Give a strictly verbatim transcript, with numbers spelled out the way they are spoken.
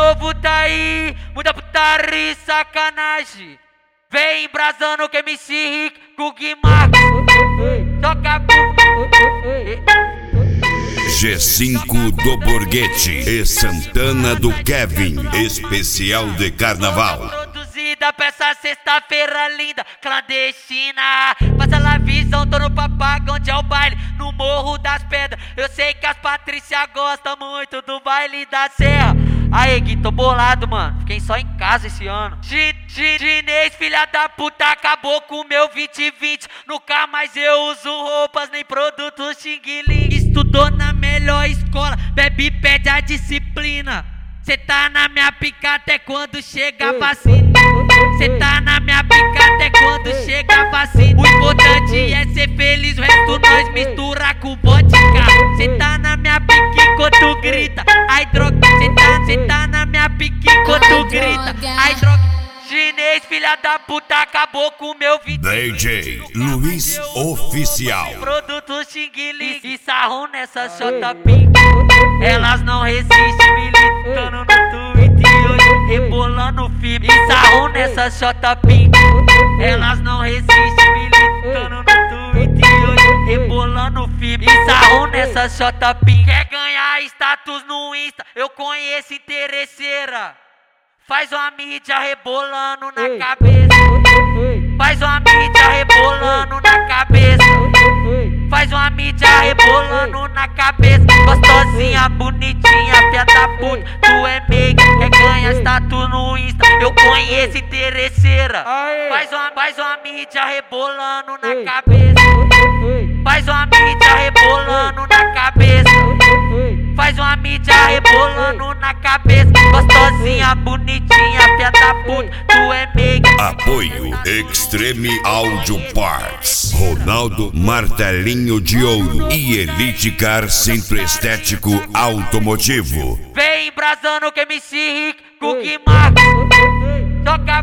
novo tá aí, muita putaria e sacanagem. Vem embrasando que M C Rick com o Gui Marcos. Toca G cinco do Borghetti e Santana do Kevin, especial de carnaval. Produzida pra essa sexta-feira linda, clandestina. Passa lá a visão, tô no papagão onde é o baile, no Morro das Pedras. Eu sei que as Patrícia gostam muito do baile da Serra. Aê, Gui, tô bolado, mano. Fiquei só em casa esse ano. Chinês, filha da puta, acabou com o meu vinte vinte. Nunca mais eu uso roupas nem produtos Xing Ling. Estudou na melhor escola, bebe e pede a disciplina. Cê tá na minha pica até quando chega a vacina. Cê tá na minha pica até quando chega a vacina. O importante é ser feliz, o resto nós mistura com vodka. Cê tá na minha pica enquanto grita, ai droga. Cê tá, cê tá na minha pica enquanto grita, ai droga. Chinês, filha da puta, acabou com o meu vídeo. D J Luiz Oficial. Produto Xing Ling e sarro nessa Xota Pink. Elas não resistem, militando no Twitter hoje, rebolando firme. E sarro nessa Xota Pink. Elas não resistem, militando no Twitter hoje, rebolando firme. E sarro nessa Xota Pink. Quer ganhar status no Insta? Eu conheço interesseira. Faz uma mídia rebolando na cabeça. Faz uma mídia rebolando na cabeça. Faz uma mídia rebolando na cabeça. Gostosinha, bonitinha, filha da puta. Tu é meiga, quer ganhar status no Insta? Eu conheço interesseira. Faz uma, faz uma mídia rebolando na cabeça. Faz uma mídia rebolando na cabeça. Faz uma mídia rebolando na cabeça. Gostosinha, bonitinha, filha da puta. Tu é meiga. Apoio Extreme Audio Parts, Ronaldo Martelinho de Ouro e Elite Car Centro Estético Automotivo. Vem embrasando que M C Rick com o Gui Marcos. Toca